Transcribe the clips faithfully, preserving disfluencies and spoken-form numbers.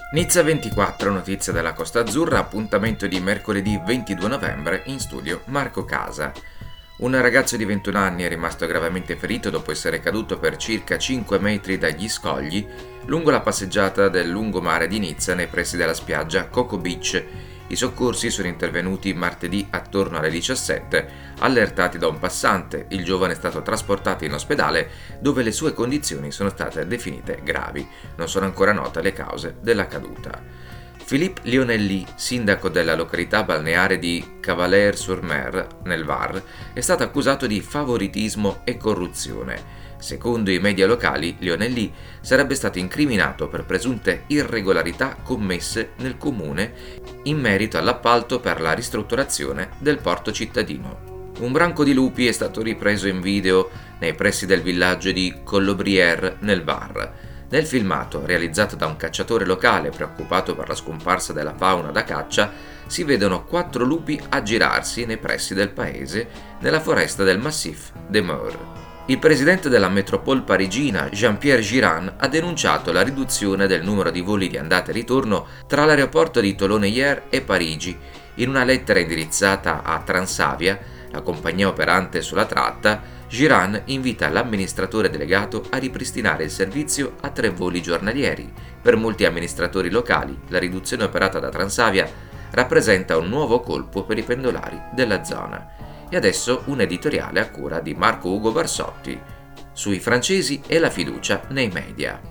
Nizza ventiquattro, notizia della Costa Azzurra, appuntamento di mercoledì ventidue novembre, in studio Marco Casa. Un ragazzo di ventuno anni è rimasto gravemente ferito dopo essere caduto per circa cinque metri dagli scogli lungo la passeggiata del lungomare di Nizza nei pressi della spiaggia Coco Beach. I soccorsi sono intervenuti martedì attorno alle diciassette, allertati da un passante. Il giovane è stato trasportato in ospedale dove le sue condizioni sono state definite gravi. Non sono ancora note le cause della caduta. Philippe Lionelli, sindaco della località balneare di Cavaler-sur-Mer, nel Var, è stato accusato di favoritismo e corruzione. Secondo i media locali, Lionelli sarebbe stato incriminato per presunte irregolarità commesse nel comune in merito all'appalto per la ristrutturazione del porto cittadino. Un branco di lupi è stato ripreso in video nei pressi del villaggio di Collobrière nel Var. Nel filmato, realizzato da un cacciatore locale preoccupato per la scomparsa della fauna da caccia, si vedono quattro lupi aggirarsi nei pressi del paese, nella foresta del Massif des Maures. Il presidente della métropole parigina, Jean-Pierre Girard, ha denunciato la riduzione del numero di voli di andata e ritorno tra l'aeroporto di Toulon-Hyères e Parigi. In una lettera indirizzata a Transavia, la compagnia operante sulla tratta, Girard invita l'amministratore delegato a ripristinare il servizio a tre voli giornalieri. Per molti amministratori locali, la riduzione operata da Transavia rappresenta un nuovo colpo per i pendolari della zona. E adesso un editoriale a cura di Marco Ugo Barsotti sui francesi e la fiducia nei media.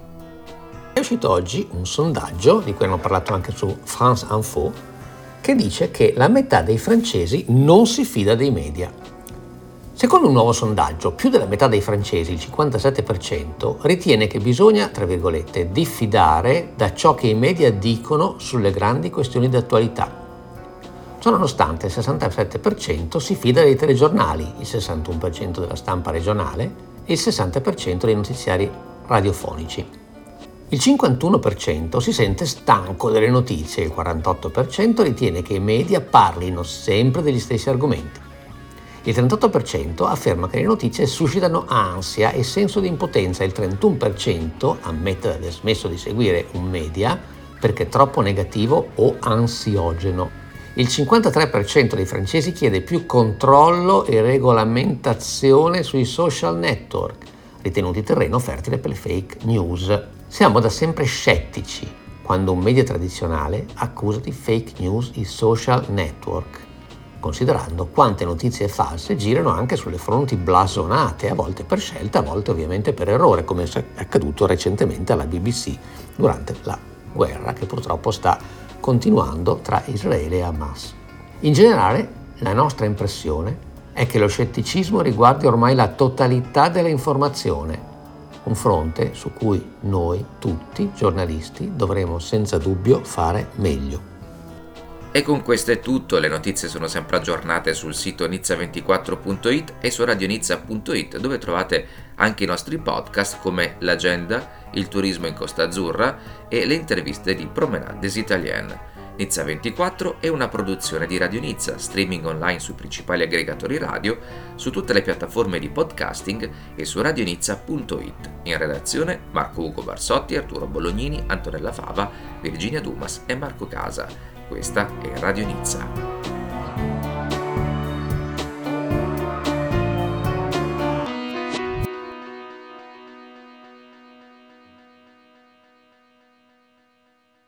È uscito oggi un sondaggio, di cui hanno parlato anche su France Info, che dice che la metà dei francesi non si fida dei media. Secondo un nuovo sondaggio, più della metà dei francesi, il cinquantasette per cento, ritiene che bisogna, tra virgolette, diffidare da ciò che i media dicono sulle grandi questioni d'attualità. Ciononostante il sessantasette per cento si fida dei telegiornali, il sessantuno per cento della stampa regionale e il sessanta per cento dei notiziari radiofonici. Il cinquantuno per cento si sente stanco delle notizie e il quarantotto per cento ritiene che i media parlino sempre degli stessi argomenti. Il trentotto per cento afferma che le notizie suscitano ansia e senso di impotenza e il trentuno per cento ammette di aver smesso di seguire un media perché è troppo negativo o ansiogeno. Il cinquantatré per cento dei francesi chiede più controllo e regolamentazione sui social network, ritenuti terreno fertile per le fake news. Siamo da sempre scettici quando un media tradizionale accusa di fake news i social network, considerando quante notizie false girano anche sulle fronti blasonate, a volte per scelta, a volte ovviamente per errore, come è accaduto recentemente alla B B C durante la guerra che purtroppo sta continuando tra Israele e Hamas. In generale, la nostra impressione è che lo scetticismo riguardi ormai la totalità dell'informazione, un fronte su cui noi tutti, giornalisti, dovremo senza dubbio fare meglio. E con questo è tutto. Le notizie sono sempre aggiornate sul sito nizza ventiquattro punto it e su radionizza punto it, dove trovate anche i nostri podcast come l'agenda, il turismo in Costa Azzurra e le interviste di Promenades Italiennes. Nizza ventiquattro è una produzione di Radio Nizza, streaming online sui principali aggregatori radio, su tutte le piattaforme di podcasting e su radionizza punto it. In redazione Marco Ugo Barsotti, Arturo Bolognini, Antonella Fava, Virginia Dumas e Marco Casa. Questa è Radio Nizza.